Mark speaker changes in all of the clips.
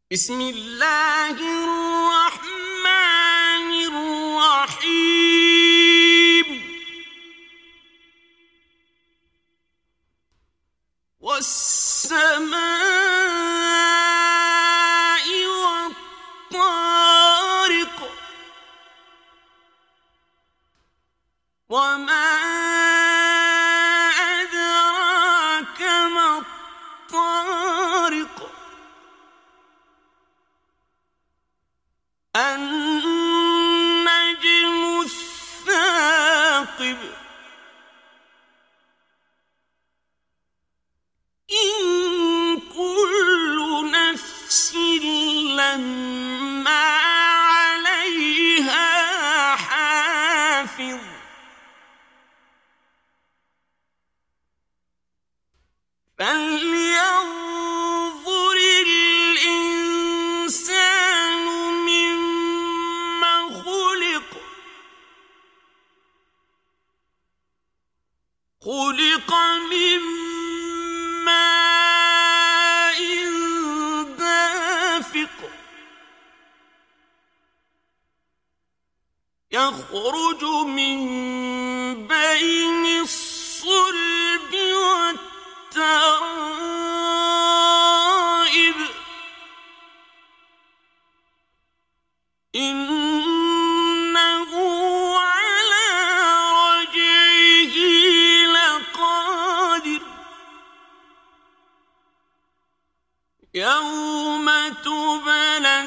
Speaker 1: بسم الله الرحمن الرحيم والسماء والطارق وما أدراك ما الطارق النجم الثاقب إن كل نفس لما عليها حافظ فلينظر الإنسان مما خلق خلق من ماء دافق يخرج من بين الصلب والترائب إنه على رجعه لقادر يوم تبلى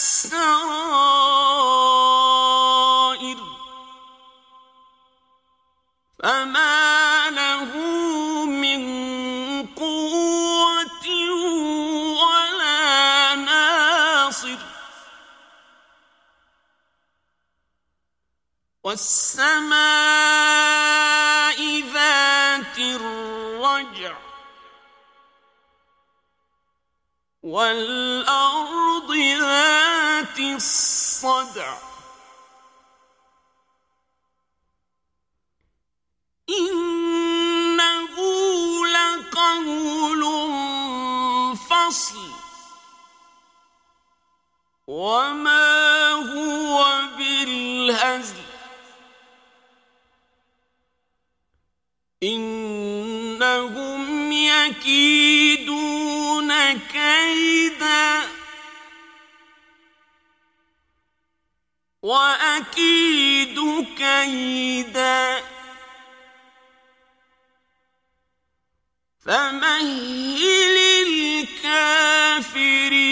Speaker 1: السرائر فما له من قوة ولا ناصر والسماء ذات الرجع والأرض ذات الصدع إنه لقول فصل وما هو بالهزل إنهم يكيدون كيدا وأكيد كيدا فمهل الكافرين